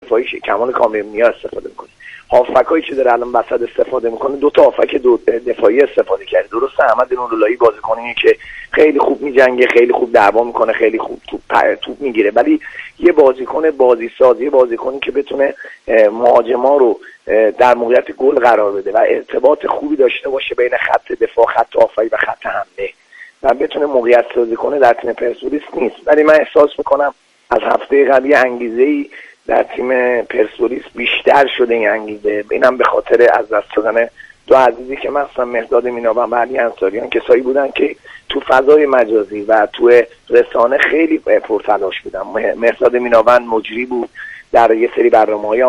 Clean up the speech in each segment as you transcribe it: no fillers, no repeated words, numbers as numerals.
دفاعی کمال کامیونیا استفاده میکنه. هافبکایی که داره الان وسط استفاده میکنه 2 تا هافبک دفاعی استفاده کرده. درسته احمد نوراللهی بازیکنیه که خیلی خوب میجنگه، خیلی خوب دعوا میکنه، خیلی خوب توپ میگیره، ولی یه بازیکن بازیساز، یه بازیکنی که بتونه مهاجما رو در موقعیت گل قرار بده و ارتباط خوبی داشته باشه بین خط دفاع، خط هافبک و خط حمله و بتونه موقعیت سازی کنه در تیم پرسپولیس نیست. ولی من احساس میکنم از هفته قبل انگیزه‌ای در تیم پرسپولیس بیشتر شده. این انگیزه اینم به خاطر از دست دادن 2 عزیزی که مثلا مهرداد میناوند و علی انصاریان کسایی بودن که تو فضای مجازی و تو رسانه خیلی پرتلاش بودن. مهرداد میناوند مجری بود در یه سری برنامه‌های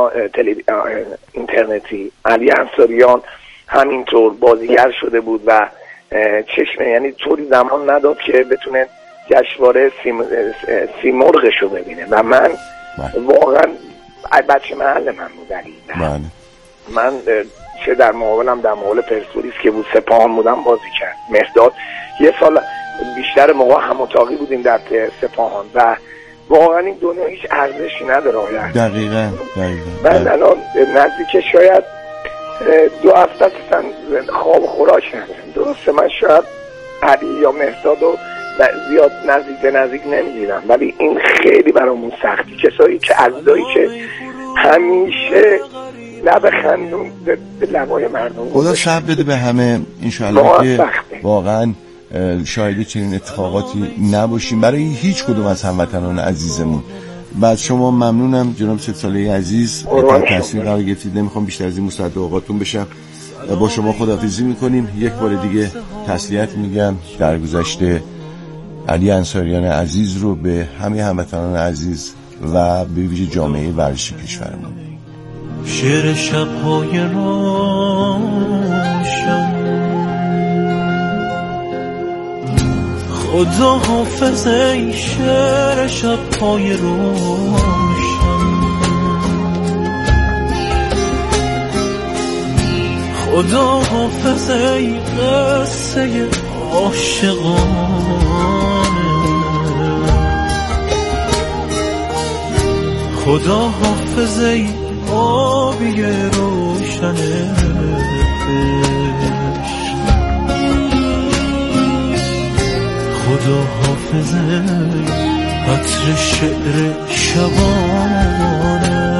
اینترنتی، علی انصاریان همینطور بازیگر شده بود و چشم یعنی طوری زمان نداد که بتونه جشنواره سیمرغش رو ببینه و من واقعا بچه محل من بود علی. من چه در مقابلم در مقابل پرسپولیس که بود سپاهان بودم بازی کرد. مهرداد یه سال بیشتر موقع هم اتاقی بودیم در سپاهان و واقعا این دنیا هیچ ارزشی نداره. دقیقاً من الان نزدیک شاید 2 هفته اصلا خواب خوراک ندارم. درسته من شاید علی یا مهرداد زیاد نزدیک نمیدیدم، ولی این خیلی برامون سختی. کسایی که عزیزایی که همیشه لب خندون به لبای مردم. خدا صبر بده به همه انشاءالله که واقعا شاهد چنین اتفاقاتی نباشیم برای هیچ کدوم از هموطنان عزیزمون. بعد شما ممنونم جناب سید صالحی عزیز، تصمیم قرار گرفتید. نمیخوام بیشتر از این مصدق اوقاتون بشم. با شما خداحافظی میکنیم. یک بار دیگه تسلیت میگم در گذشته علی انصاریان عزیز رو به همه هموطنان عزیز و به ویژه جامعه ورزشی کشورمون. شعر شب‌های روشن خدا حافظ ای شعر شب‌های روشن خدا حافظ ای قصه عاشقانه خدا حافظ ای آبی روشن خدا حافظ عطر شعر شبانه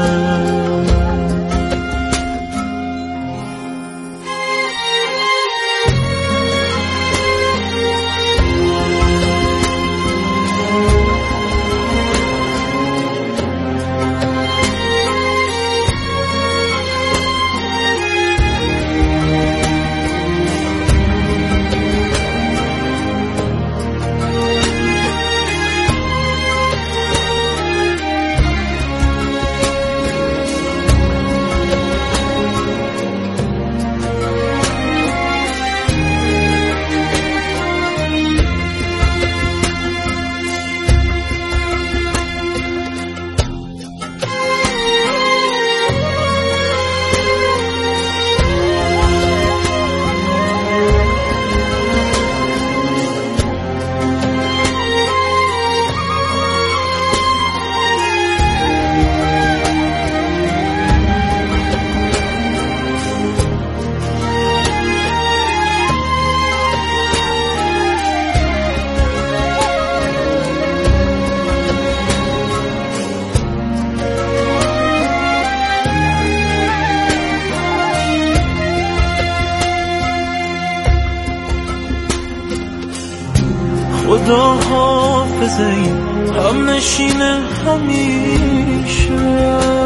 خدا حافظ ای هم نشین همیشه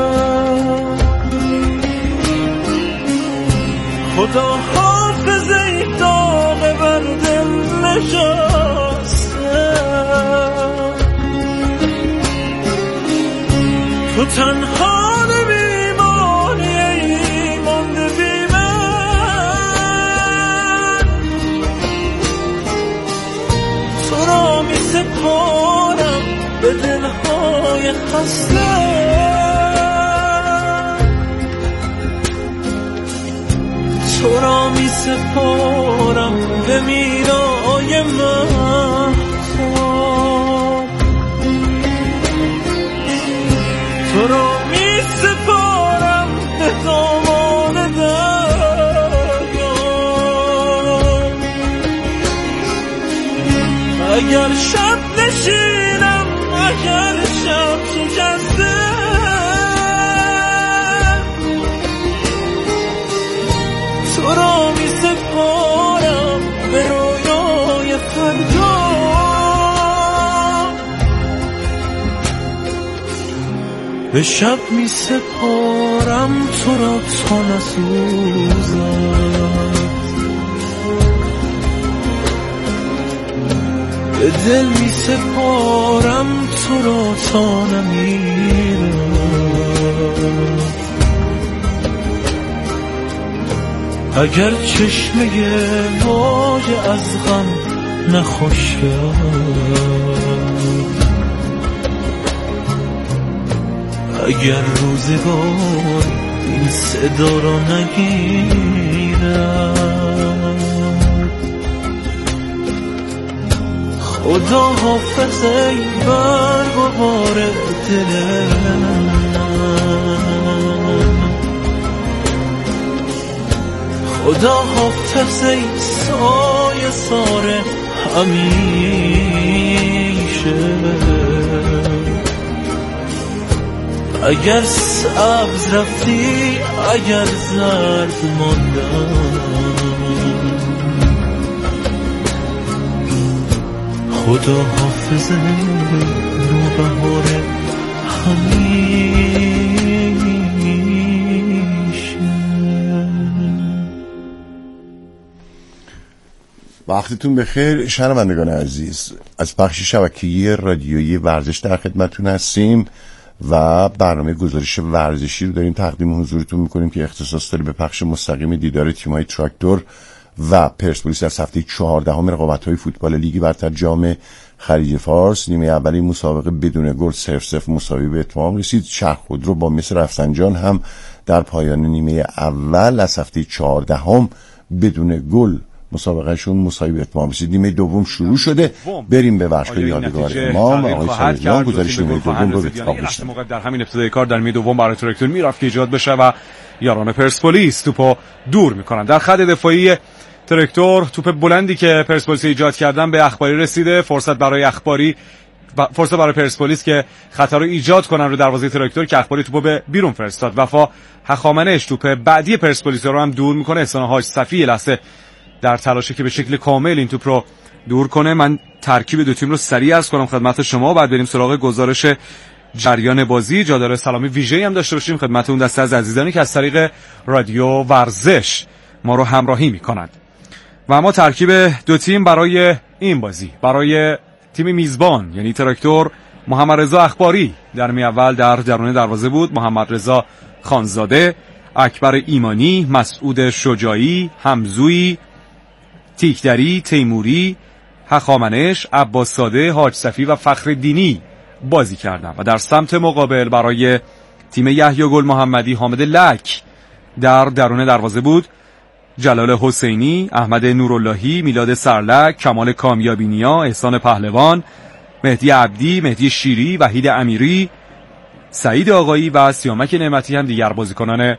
خدا حافظ ای داغ بر دل نشسته تو تنها نمیمانی ای مانده بی من تو را می سپارم به دلهای خسته تو را می سپارم به میرای مهتاب تو را می سپارم اگر شب نشینم، اگر شب شکسته، تو را می سپارم به رویای فردا، به شب می سپارم تو را تا نسوزم، به دل می سپارم تو را تا نمیرم، اگر چشمه واژه از غم نخشکم، اگر روزگار این صدا را نگیرم، خدا حافظ ای برگ و بار دلم، خدا حافظ ای سایه سار همیشه، اگر سبز رفتی اگر زرد ماندم، خدا حافظ نوبهار همیشه. وقتتون بخیر شنوندگان عزیز، از بخش شبکه‌ای رادیویی ورزش در خدمتتون هستیم و برنامه گزارش ورزشی رو داریم تقدیم حضورتون میکنیم که اختصاص داره به پخش مستقیم دیدار تیم‌های تراکتور و پرسپولیس در هفته 14 رقابت‌های فوتبال لیگ برتر جام خلیج فارس. نیمه اولی مسابقه بدون گل 0-0 مساوی به اتمام رسید. شهر خودرو با مصر رفسنجان هم در پایان نیمه اول از هفته 14 بدون گل مسابقهشون مساوی به اتمام رسید. نیمه دوم شروع شده. بریم به ورزشگاه یادگار امام. آقای شایدیان گزارش نیمه دوم رو به اتفاق رسوند. در همین ابتدای کار در نیمه دوم برای تراکتور میرفت که ایجاد بشه و یاران پرسپولیس توپو دور میکنن. در خط دفاعی تراکتور توپ بلندی که پرسپولیس ایجاد کردن به اخباری رسیده. فرصت برای پرسپولیس که خطر رو ایجاد کنن رو دروازه تراکتور که اخباری توپو به بیرون فرستاد. وفا هخامنش توپ بعدی پرسپولیس رو هم دور میکنه. احسان حاج صفی لحظه در تلاشه که به شکل کامل این توپ رو دور کنه. من ترکیب دو تیم رو سریع عرض کنم خدمت شما، بعد بریم سراغ گزارش جریان بازی. جا داره سلامی ویژه‌ای هم داشته باشیم خدمت اون دسته از عزیزانی که از طریق رادیو ورزش ما رو همراهی میکنند. و اما ترکیب دو تیم برای این بازی، برای تیم میزبان یعنی تراکتور، محمد رضا اخباری در نیمه اول در درون دروازه بود، محمد رضا خانزاده، اکبر ایمانی، مسعود شجاعی، همزویی، تیکدری، تیموری، هخامنش، عباس زاده، حاج صفی و فخرالدینی بازی کردند. و در سمت مقابل برای تیم یحیی گل محمدی، حامد لک در درون دروازه بود، جلال حسینی، احمد نوراللهی، میلاد سرلک، کمال کامیابینیا، احسان پهلوان، مهدی عبدی، مهدی شیری، وحید امیری، سعید آقایی و سیامک نعمتی هم دیگر بازیکنان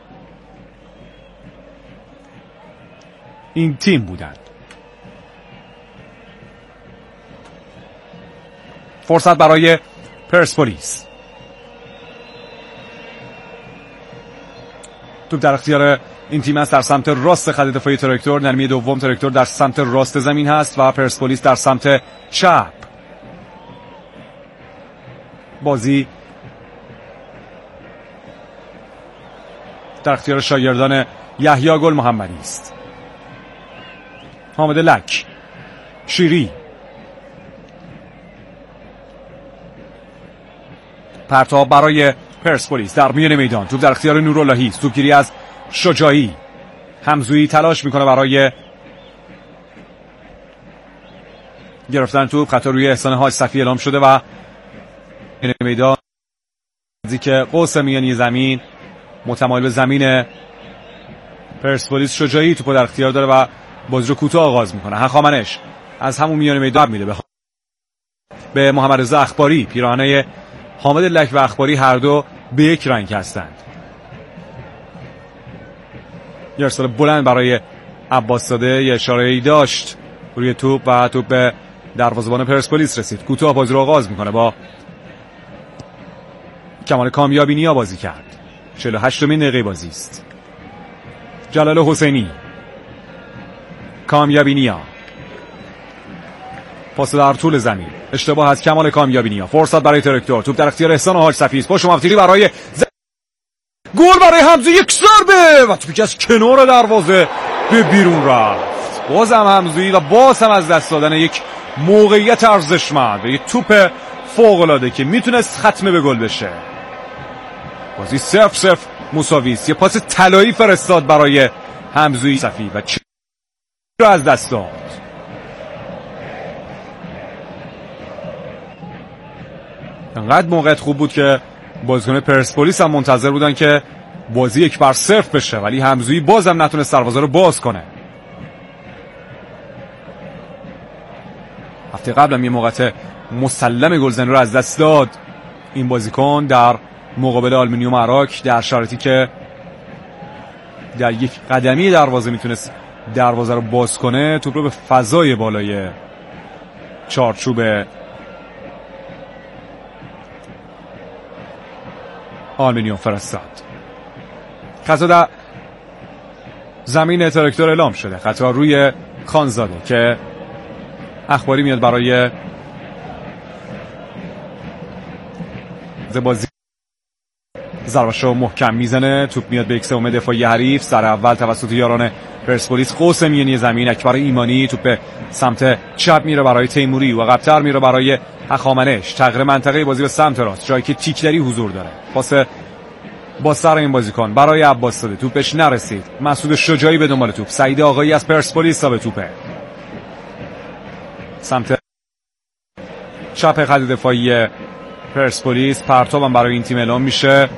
این تیم بودند. فرصت برای پرسپولیس. توپ در اختیار این تیم است در سمت راست خط دفاعی تراکتور. در نیمه دوم تراکتور در سمت راست زمین هست و پرسپولیس در سمت چپ. بازی در اختیار شاگردان یحیی گل محمدی است. حامد لک، شیری، پرتاب برای پرسپولیس در میان میدان. توپ در اختیار نوراللهی، توپگیری از شجاعی، همزویی تلاش میکنه برای گرفتن توپ. خطا روی احسان حاج صفی اعلام شده و این میدان که قوس میانی زمین متمایل به زمین پرسپولیس. شجاعی توپو در اختیار داره و بازی رو کوتاه آغاز میکنه. هخامنش از همون میان میدان میده به محمد رضا اخباری. پیراهنه حامد لک و اخباری هر دو به یک رنگ هستند. یه ارسال بلند برای عباس زاده، یه اشاره‌ای داشت روی توپ و توپ به دروازه‌بان پرسپولیس رسید. کوتاه بازی رو آغاز میکنه، با کمال کامیابی نیا بازی کرد. 48مین دقیقه بازی است. جلال حسینی، کامیابی نیا، پاس در طول زمین، اشتباه از کمال کامیابی نیا. فرصت برای تراکتور، توپ در اختیار احسان حاج صفی است. پشت مفتیری برای گل برای حمزه، یک ضربه و توپی که از کنار دروازه به بیرون رفت. بازم حمزه و باز هم از دست دادن یک موقعیت ارزشمند، یک توپ فوق العاده که میتونست ختم به گل بشه. بازی 0-0 مساوی است. یه پاس طلایی فرستاد برای حمزه صفی و چه رو از دست داد. انقدر موقعیت خوب بود که بازیکن پرسپولیس هم منتظر بودن که بازی 1-0 بشه، ولی حمزه‌ای بازم نتونست دروازه رو باز کنه. هفته قبل هم یه موقعیت مسلم گلزنی رو از دست داد این بازیکن در مقابل آلومینیوم عراق، در شرایطی که در یک قدمی دروازه میتونست دروازه رو باز کنه. توپ رو به فضای بالای چارچوب آلومینیوم فرستاد. خطا در زمین تراکتور اعلام شده، خطا روی خانزاده که اخباری میاد برای بازی. ضربه‌شو محکم میزنه، توپ میاد به یک سوم دفاعی حریف. سر اول توسط یاران پرسپولیس قوس میانی زمین، اکبر ایمانی. توپ به سمت چپ میره برای تیموری و عقب‌تر میره برای هخامنش. تغییر منطقه بازی به سمت راست، جایی که تیکدری حضور داره. پاس با سر این بازیکن برای عباس داده، توپش نرسید. مسعود شجاعی به دنبال توپ، سعید آقایی از پرسپولیس تا به توپه. سمت چپ خط دفاعی پرسپولیس، پرتابم برای این تیم اعلام میشه.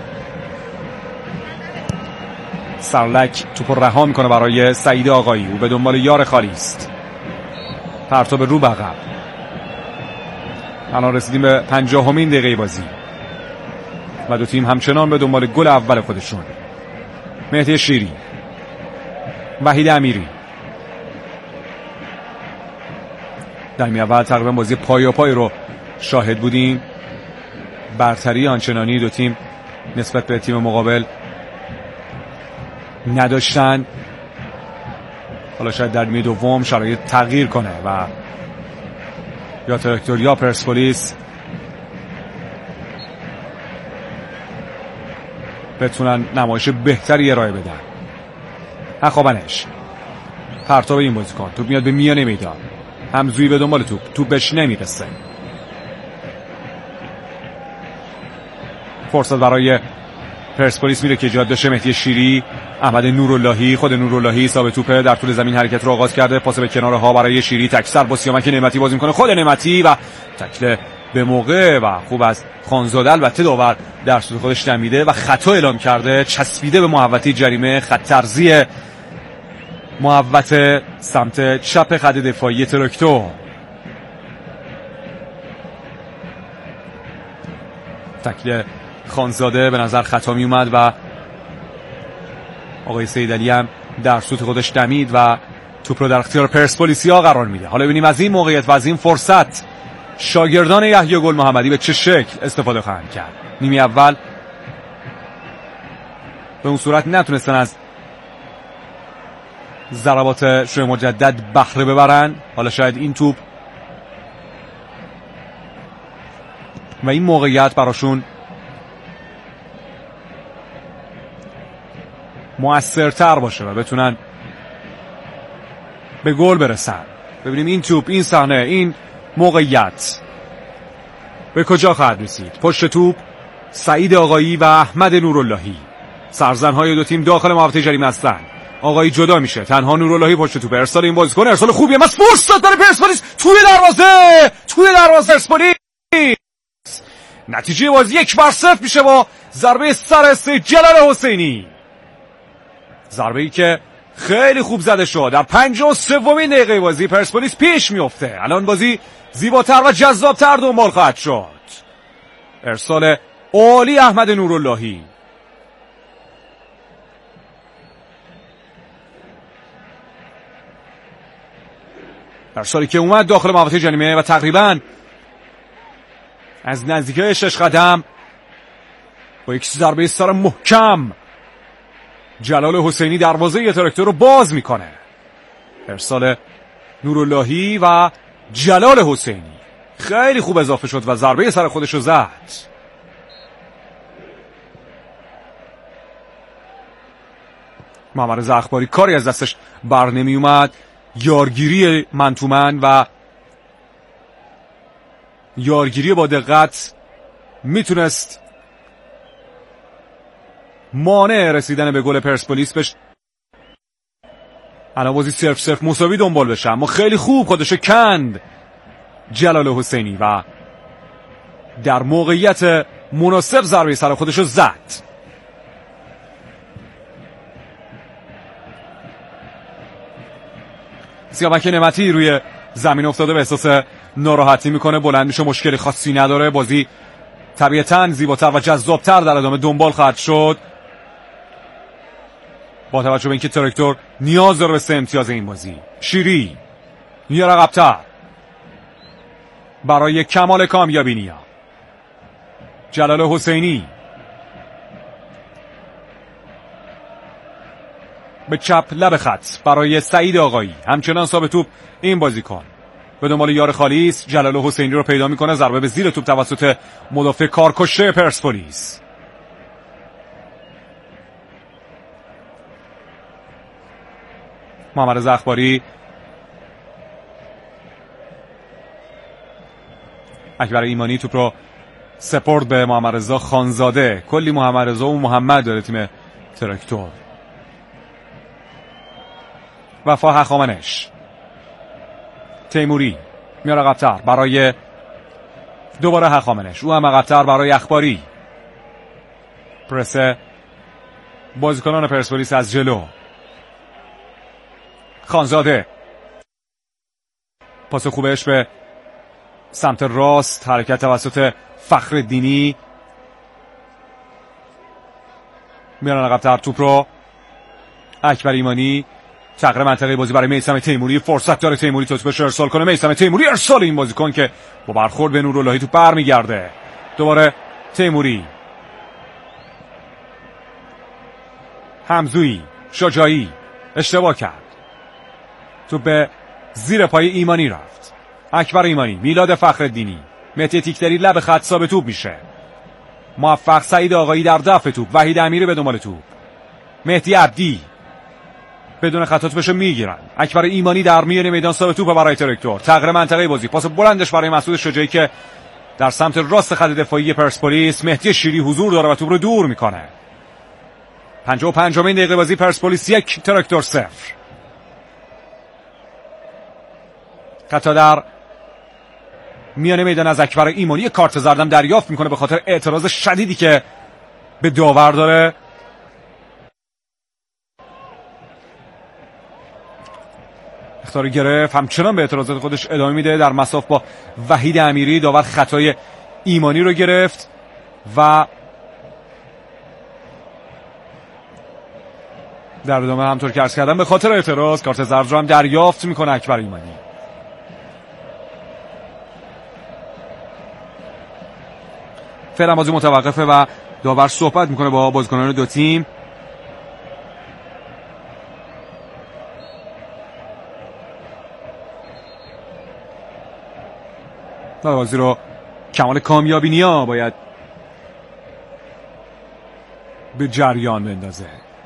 سرلک توپ رو رها میکنه برای سعید آقایی، او به دنبال یار خالی است. پرتاب رو بقب. الان رسیدیم به 50مین دقیقه بازی و دو تیم همچنان به دنبال گل اول خودشون. مهدی شیری، وحید امیری. در نیمه اول تقریبا بازی پای رو شاهد بودیم. برتری آنچنانی دو تیم نسبت به تیم مقابل نداشتن. حالا شاید در نیمه دوم شرایط تغییر کنه و یا تراکتور یا پرسپولیس بتونن نمایش بهتری ارائه بدن. هخامنش، پرتاب این بازیکن، توپ میاد به میانه میدان. حمزویی به دنبال توپ بهش نمیرسه. فرصت برای پرسپولیس میره که ایجاد بشه. مهدی شیری، احمد نوراللهی، خود نوراللهی صاحب توپ در طول زمین حرکت رو آغاز کرده. پاس به کنارها برای شیری، تکسر با سیامک نعمتی بازی میکنه. خود نعمتی و تکل به موقع و خوب از خانزاده. البته داور در سود خودش دمیده و خطا اعلام کرده، چسبیده به محوطه جریمه. خط طرزی محوطه سمت چپ خط دفاعی تراکتور. تکل خانزاده به نظر خطا می اومد و آقای سیدعلی هم در سوت خودش دمید و توپ رو در اختیار پرسپولیسیا قرار میده. حالا ببینیم از این موقعیت و از این فرصت شاگردان یحیی گل محمدی به چه شکل استفاده خواهند کرد. نیمه اول به اون صورت نتونستن از ضربات شوی مجدد بهره ببرن. حالا شاید این توپ و این موقعیت براشون مؤثرتر باشه و بتونن به گل برسن. ببینیم این توپ، این صحنه، این موقعیت به کجا خواهد رسید. پشت توپ سعید آقایی و احمد نوراللهی، سرزنهای دو تیم داخل محوطه جریمه هستن. آقایی جدا میشه، تنها نوراللهی پشت توپ. ارسال این بازیکن ارسال خوبیه، بس فرصت برای پرسپولیس توی دروازه پرسپولیس. نتیجه بازی 1-0 میشه با ضربه سر جلال حسینی. ضربه‌ای که خیلی خوب زده شد. در 53مین دقیقه بازی پرسپولیس پیش میفته. الان بازی زیباتر و جذابتر دنبال خواهد شد. ارسال عالی احمد نوراللهی. ارسالی که اومد داخل محوطه جریمه و تقریبا از نزدیکی 6 قدم با یک ضربه سر محکم جلال حسینی دروازه تراکتور رو باز میکنه. ارسال نوراللهی و جلال حسینی خیلی خوب اضافه شد و ضربه سر خودش رو زد. محمد رضا اخباری کاری از دستش بر نمی اومد. یارگیری من تو من و یارگیری با دقت میتونست مانع رسیدن به گل پرسپولیس بشه. الان بازی 0-0 مساوی دنبال بشه، اما خیلی خوب خودشو کند جلال حسینی و در موقعیت مناسب ضربه سر خودشو زد. سیامک نعمتی روی زمین افتاده، به احساس ناراحتی میکنه، بلند میشه، مشکلی خاصی نداره. بازی طبیعتاً زیباتر و جذابتر در ادامه دنبال خواهد شد با توجه به اینکه تراکتور نیاز داره به 3 امتیاز این بازی. شیری میاد عقب‌تر برای کمال کامیابی نیا. جلال حسینی به چپ لب خط برای سعید آقایی، همچنان صاحب توپ این بازیکن به دنبال یار خالیس. جلال حسینی رو پیدا میکنه، ضربه به زیر توپ توسط مدافع کارکشته پرسپولیس. محمد رضا اخباری اکبر ایمانی توپ رو سپرد به محمد رضا خانزاده. کلی محمد رضا و محمد داره تیم تراکتور. وفا هخامنش، تیموری میاد عقب‌تر برای دوباره هخامنش، او هم عقب‌تر برای اخباری. پرس بازیکنان پرسپولیس از جلو. خانزاده پاس خوبش به سمت راست، حرکت توسط فخرالدینی. میارن عقب‌تر توپ رو. اکبر ایمانی تغییر منطقه بازی برای میثم تیموری. فرصت داره تیموری توپش ارسال کنه. میثم تیموری ارسال این بازیکن که با برخورد به نوراللهی توپ برمیگرده. دوباره تیموری، همزویی، شجاعی اشتباه کرد. توپ به زیر پای ایمانی رفت. اکبر ایمانی، میلاد فخرالدینی، مهدی تیکتری لب خط ثابت توپ میشه. موفق سعید آقایی در دفع توپ. وحید امیری به دنبال توپ. مهدی عبدی بدون خطا توپش رو میگیرن. اکبر ایمانی در میان میدان ثابت توپ برای تراکتور. تغییر منطقه بازی. پاس بلندش برای مسعود شجاعی که در سمت راست خط دفاعی پرسپولیس. مهدی شیری حضور داره و توپ رو دور میکنه. 55مین دقیقه بازی. پرسپولیس 1 تراکتور 0. خطا در میان میدان از اکبر ایمانی. کارت زردم دریافت میکنه به خاطر اعتراض شدیدی که به داور داره. اختار گرفت، همچنان به اعتراضات خودش ادامه میده. در مصاف با وحید امیری داور خطای ایمانی رو گرفت و در ادامه همطور که عرض کردم به خاطر اعتراض کارت زرد رو هم دریافت میکنه اکبر ایمانی. فعلا بازی متوقفه و داور صحبت میکنه با بازیکنان دو تیم. بازی رو کمال کامیابی نیا باید به جریان بندازه.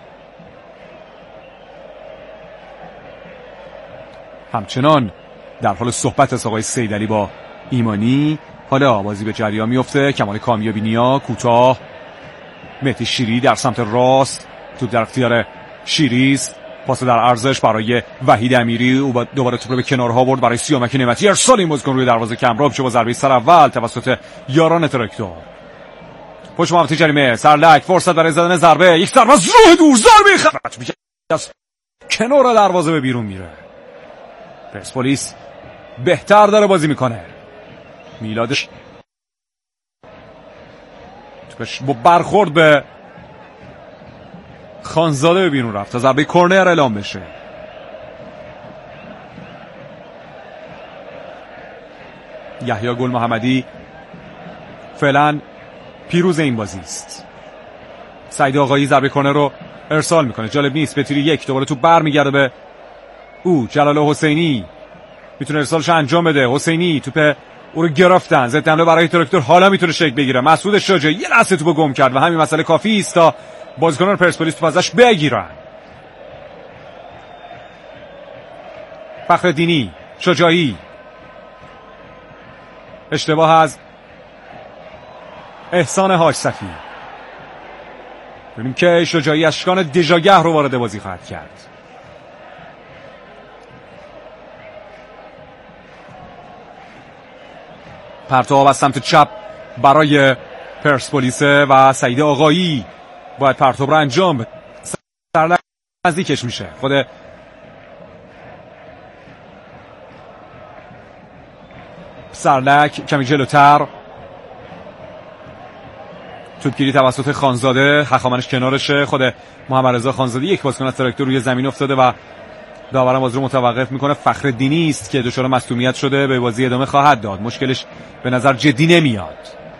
همچنان در حال صحبت از آقای سیدعلی با ایمانی. حالا بازی به جریان میفته. کمال کامیابی نیا کوتاه. مهدی شیری در سمت راست. توپ در اختیار شیریست. پاس در ارزش برای وحید امیری. او دوباره توپ رو به کنارها برد برای سیامک نعمتی. ارسال این بازیکن روی دروازه کمراب شد با ضربه سر اول توسط یاران تراکتور. پشت محوطه جریمه. سرلک فرصت برای زدن ضربه. یک ضربه از راه دور. ضربه خط از کنار دروازه به بیرون میره. پرسپولیس بهتر داره بازی میکنه. میلادش توپش با برخورد به خانزاده به بیرون رفت تا ضربه کرنر اعلام بشه. یحیی گل محمدی فعلا پیروز این بازی است. سعید آقایی ضربه کرنر رو ارسال میکنه، جالب نیست، به تیر یک دوباره تو برمیگرده به او. جلال حسینی میتونه ارسالش انجام بده. حسینی توپ او رو گرفتن، ضد حمله برای تراکتور حالا میتونه شکل بگیره. مسعود شجاعی یه لحظه توپو گم کرد و همین مسئله کافی است تا بازیکنان پرسپولیس توپ ازش بگیرن. فخرالدینی، شجاعی، اشتباه از احسان حاج صفی. ببینیم که شجاعی اشکان دژاگه رو وارد بازی خواهد کرد. پرتاب از سمت چپ برای پرسپولیس و سعید آقایی باید پرتاب رو انجام بده. سرلک نزدیکش میشه، خود سرلک کمی جلوتر، توپگیری توسط خانزاده، هخامنش کنارشه. خود محمد رضا خانزاده یک بازیکن از تراکتور روی زمین افتاده و داورم بازی رو متوقف میکنه. فخرالدینی است که دچار مصدومیت شده، به بازی ادامه خواهد داد. مشکلش به نظر جدی نمیاد.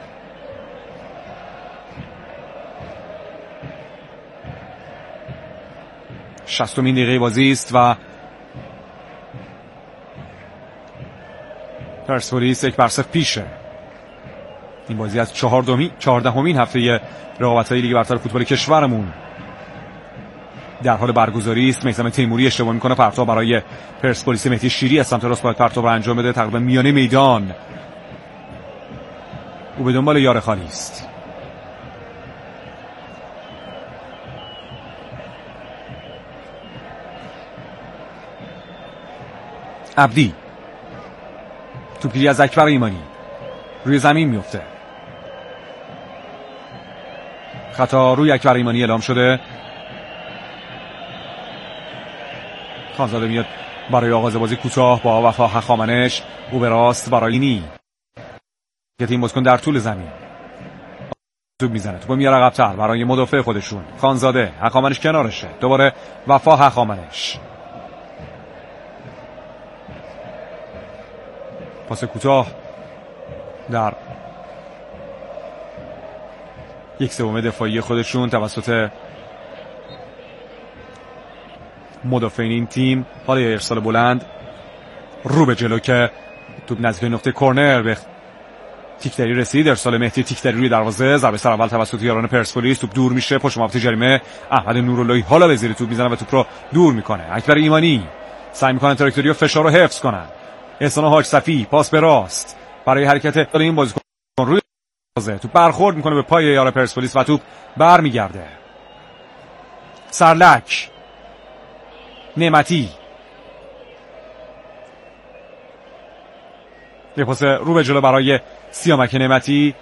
شصتمین دقیقه بازی است و پرسپولیس 1-0 پیشه. این بازی از 14مین هفته رقابت‌های لیگ برتر فوتبال کشورمون در حال برگزاری است. میثم تیموری اشتباه میکنه، پرتاب برای پرسپولیس. مهدی شیری از سمت راست باید پرتاب رو انجام بده، تقریبا میانه میدان. او به دنبال یار خالی است. عبدی، توپگیری از اکبر ایمانی، روی زمین میفته. خطا روی اکبر ایمانی اعلام شده. خانزاده میاد برای آغاز بازی کوتاه با وفا هخامنش. او به راست برای اینی که تیم بازیکن در طول زمین توپ میزنه، توپ میاره عقب‌تر برای مدافع خودشون. خانزاده، هخامنش کنارشه، دوباره وفا هخامنش. پاس کوتاه در 1/3 دفاعی خودشون توسط مدافعین این تیم. حالا ارسال بلند رو به جلو که توپ نزدیک نقطه کرنر به تیکتری رسید. ارسال مهدی تیکتری روی دروازه، ضربه سر اول توسط یاران پرسپولیس. توپ دور میشه پشت محوطه جریمه. احمد نوراللهی حالا به زیر توپ میزنه و توپ رو دور میکنه. اکبر ایمانی سعی میکنه تراکتوری و فشار رو حفظ کنن. احسان حاج صفی، پاس به راست برای حرکت این بازیکن روی دروازه. توپ برخورد میکنه به پای یار پرسپولیس و توپ برمیگرده. سرلک، نعمتی، یه پاس رو به جلو برای سیامک نعمتی،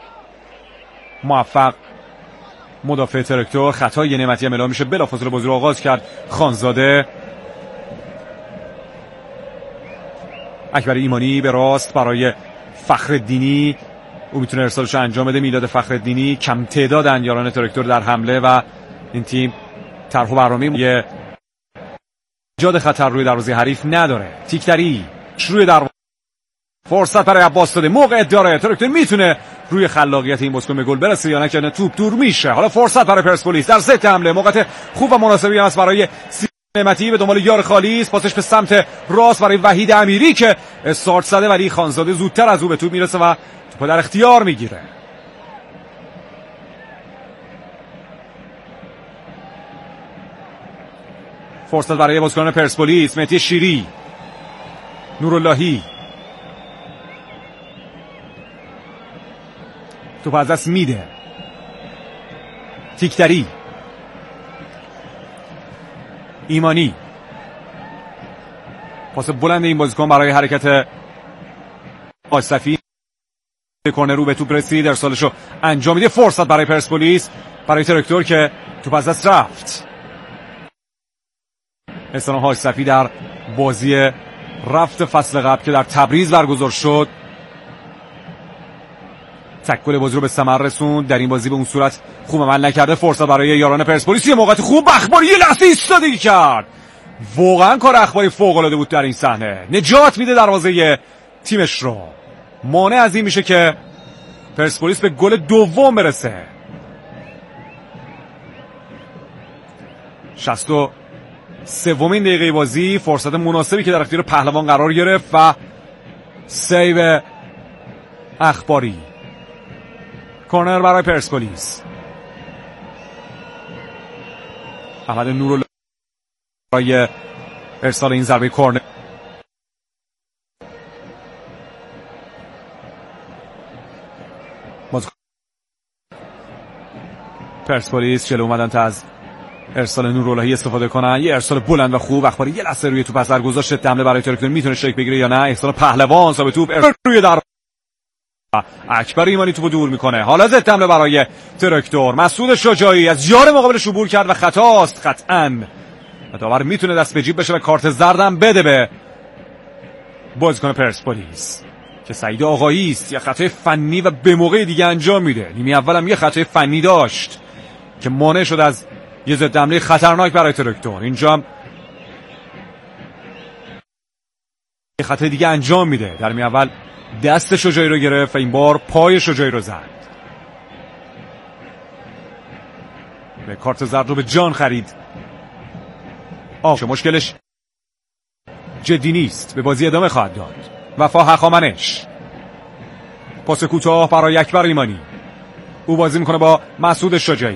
موفق مدافع تراکتور. خطای نعمتی هم اعلام میشه، بلافاصله بازی رو آغاز کرد خانزاده. اکبر ایمانی به راست برای فخرالدینی، او میتونه ارسالش انجام بده. میلاد فخرالدینی، کم تعدادن یاران تراکتور در حمله و این تیم طرح و برنامه یه ایجاد خطر روی دروازه حریف نداره. تیکتری روی دروازه، فرصت برای عباس داده، موقعیت داره. تراکتور میتونه روی خلاقیت این بازیکن به گل برسه یا نه، توپ دور میشه. حالا فرصت برای پرسپولیس در ضد حمله، موقعیت خوب و مناسبی است برای نعمتی. به دنبال یار خالی است، پاسش به سمت راست برای وحید امیری که استارت زده، ولی خانزاده زودتر از او به توپ میرسه و توپ در اختیار میگیره. فرصت برای بازیکن پرسپولیس. مهدی شیری، نوراللهی، توپ از دست میده. تیکتری، ایمانی، پاس بلند این بازیکن برای حرکت حاج صفی. کرنر رو به توپ رسید، ارسالشو انجام میده. فرصت برای پرسپولیس، برای تراکتور که توپ از دست رفت. احسان حاج صفی در بازی رفت فصل قبل که در تبریز برگزار شد تک گل بازی رو به ثمر رسوند. در این بازی به اون صورت خوب عمل نکرده. فرصت برای یاران پرسپولیس، یه موقعیت خوب اخباری یه لحظه ایستادگی کرد. واقعا کار اخباری فوق العاده بود در این صحنه. نجات میده دروازه تیمش رو. مانع از این میشه که پرسپولیس به گل دوم برسه. 63مین دقیقه بازی، فرصت مناسبی که در اختیار پهلوان قرار گرفت و سیو اخباری. کورنر برای پرسپولیس. احمد نوراللهی برای ارسال این ضربه کورنر. پرسپولیس جلو اومدن تا از ارسال نوراللهی استفاده کنن. یه ارسال بلند و خوب. اخباری یه لحظه روی توپ اثر گذاشت. حمله برای ترکتور میتونه شکل بگیره یا نه. احسان پهلوان صاحب توپ روی در اکبر ایمانی توپو دور میکنه. حالا ضد حمله برای ترکتور. مسعود شجاعی از یار مقابلش عبور کرد و خطاست قطعاً. داور میتونه دست به جیب بشه و کارت زردم بده به بازیکن پرسپولیس که سعید آقایی است. یه خطای فنی و به موقع دیگه انجام میده. نیمه اول هم یه خطای فنی داشت که مانع شد از یه ضد حمله خطرناک برای ترکتور. اینجا هم یه خطای دیگه انجام میده. در نیمه اول دست شجاعی رو گرفت و این بار پای شجاعی رو زد. به کارت زرد رو به جان خرید. مشکلش جدی نیست. به بازی ادامه خواهد داد. وفا هخامنش. پاس کوتاه برای اکبر ایمانی. او بازی میکنه با مسعود شجاعی.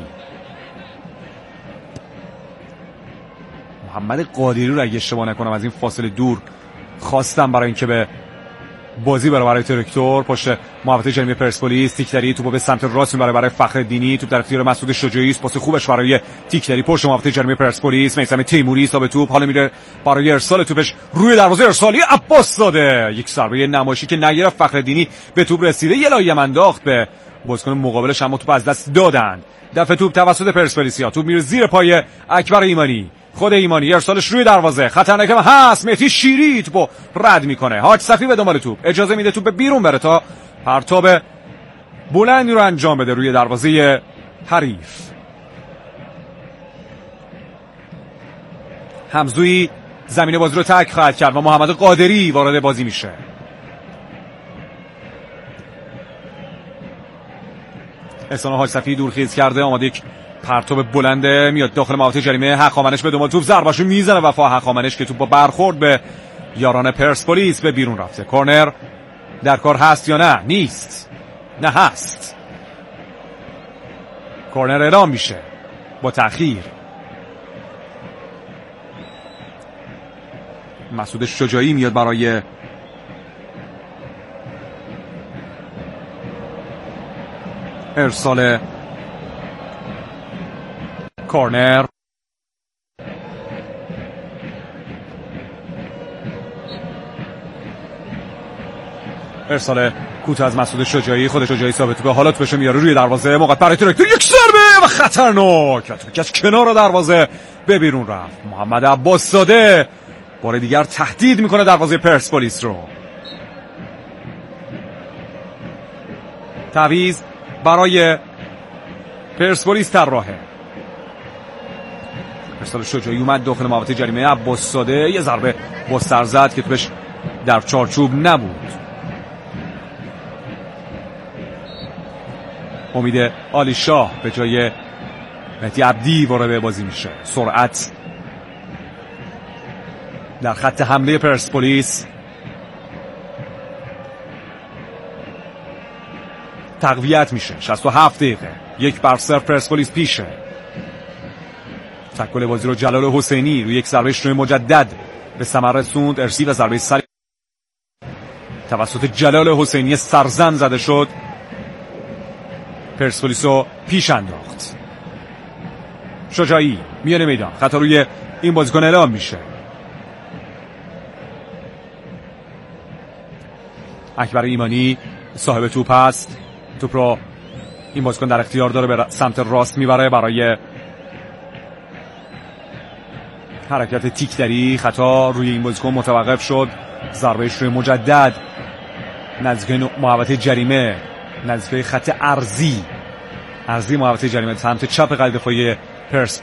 محمد قادری رو اگه اشتباه نکنم از این فاصله دور خواستم برای اینکه به بازی برای ترکتور. پشت محوطه جریمه پرسپولیس. تیکتری توپو به سمت راست میبره برای فخرالدینی. توپ در اختیار مسعود شجاعی است. پاس خوبش برای تیکتری پشت محوطه جریمه پرسپولیس. میثم تیموری صاحب توپ حالا میره برای ارسال توپش روی دروازه. ارسالی عباس زاده. یک ضربه نمایشی که نگرفت. فخرالدینی به توپ رسیده. یه لایم انداخت به بازیکن مقابلش اما توپ از دست دادن. دفع توپ توسط پرسپولیسیا. توپ میره زیر پای اکبر ایمانی. خود ایمانی ارسالش روی دروازه خطرناک هست. مهدی شیری توپو رد میکنه. حاج صفی به دنبال توپ اجازه میده توپ به بیرون بره تا پرتاب بلندی رو انجام بده روی دروازه حریف. همزویی زمین بازی رو ترک خواهد کرد و محمد قادری وارد بازی میشه. احسان حاج صفی دورخیز کرده. آماده یک پرتاب بلنده میاد داخل محوطه جریمه. هخامنش به دنبال توپ ضربه‌شو میزنه. وفا هخامنش که توپ با برخورد به یاران پرسپولیس به بیرون رفته. کورنر در کار هست یا نه؟ نیست. نه هست. کورنر اعلام میشه با تأخیر. مسعود شجاعی میاد برای ارسال کورنر. ارسال کوتاه از مسعود شجاعی. خود شجاعی ثابت به حالات بشه میاره روی دروازه. موقع برای ترکتور یک ضربه و خطرناک که از کنار دروازه به بیرون رفت. محمد عباس زاده بار دیگر تهدید میکنه دروازه پرسپولیس رو. تعویض برای پرسپولیس طراحه. ارسال شجاعی اومد داخل محوطه جریمه. عباس زاده یه ضربه با سر زد که توپش در چارچوب نبود. امید علی شاه به جای مهدی عبدی وارد بازی میشه. سرعت در خط حمله پرسپولیس تقویت میشه. 67 دقیقه 1-0 پرسپولیس پیشه. تکل بازی رو جلال حسینی روی یک ضربه اشتباهی مجدد به ثمر رسوند. ارسی و ضربه سری توسط جلال حسینی سرزن زده شد. پرسپولیس رو پیش انداخت. شجاعی میانه میدان. خطا روی این بازیکن اعلام میشه. اکبر ایمانی صاحب توپ است. توپ رو این بازیکن در اختیار داره. به سمت راست میبره برای حرکت تیکتری. خطا روی این بازیکن متوقف شد. ضربه اشتباهی مجدد نزدیک محوطه جریمه. نزدیک خط ارضی محوطه جریمه سمت چپ قلب دفاعی پرسپولیس.